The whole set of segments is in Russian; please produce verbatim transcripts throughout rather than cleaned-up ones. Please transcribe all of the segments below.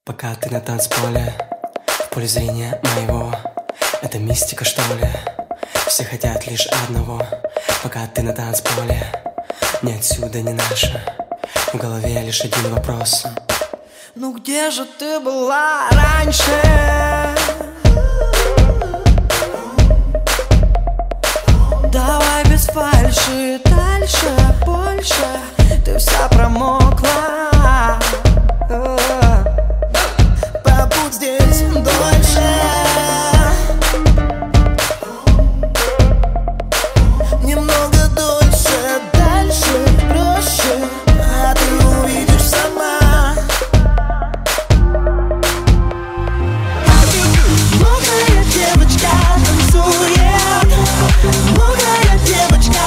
Пока ты на танцполе, в поле зрения моего, это мистика, что ли? Все хотят лишь одного. Пока ты на танцполе, ни отсюда, ни наше. В голове лишь один вопрос: ну где же ты была раньше? Давай без фальши, дальше, больше. Ты вся промокла. Побудь здесь дольше. Немного дольше, дальше, проще. А ты увидишь сама. Мокрая девочка танцует, мокрая девочка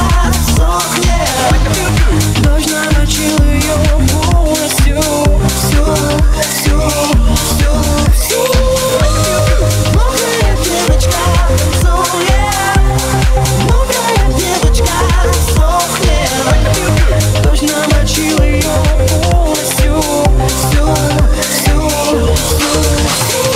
сохнет. Дождь намочил ее полностью, всю, всю, всю, всю. Мокрая девочка танцует, мокрая девочка сохнет. Дождь намочил ее полностью, всю, всю, всю, всю.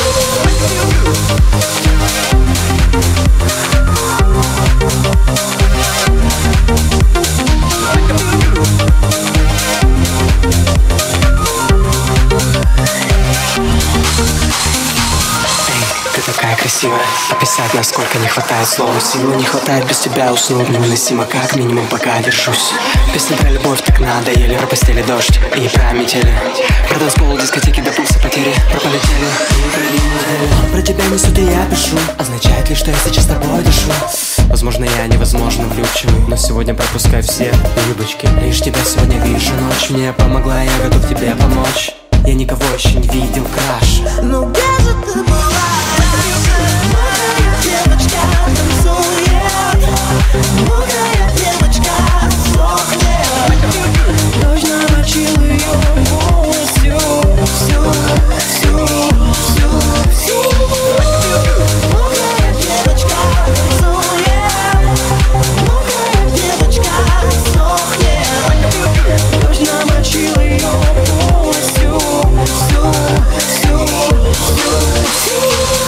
Ты такая красивая, описать насколько не хватает слова. Силы не хватает, без тебя уснуть невыносимо, как минимум пока держусь. Песни про любовь так надоели, про постели дождь и про метели. Про танцпол, дискотеки до пульса потери, про полетели и про недели. Про тебя несут и я пишу, означает ли, что я сейчас с тобой дышу? Возможно, я невозможно влюбчивый, но сегодня пропускай все юбочки. Лишь тебя сегодня вижу, ночь мне помогла, я готов тебе помочь. Я никого еще не видел краше. Ну где же ты была раньше? Мокрая девочка танцует, мокрая девочка сохнет. Дождь намочил ее полностью, всю, всю, всю, всю. Мокрая девочка танцует, мокрая девочка сохнет. Дождь намочил ее полностью, всю, всю, всю, всю.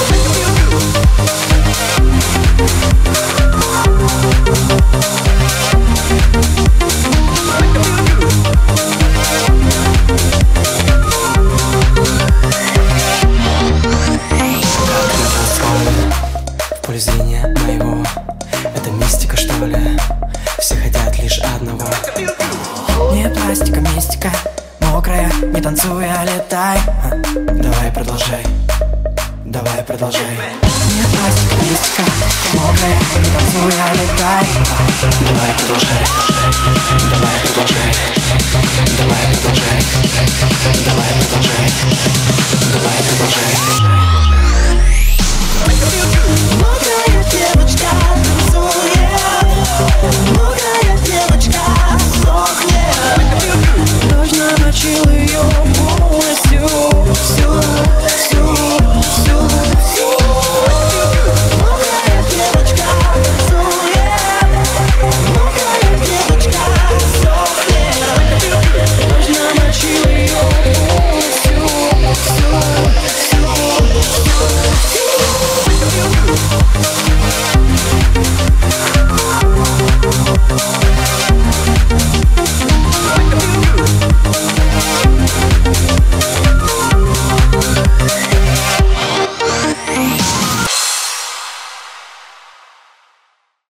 В поле зрения моего, это мистика, что ли? Все хотят лишь одного. Не пластика, мистика, мокрая, не танцуй, а летай. а, Давай продолжай, давай продолжай. Не пластика, мистика, мокрая, не танцуй, а летай. Давай продолжай, давай продолжай, давай продолжай, давай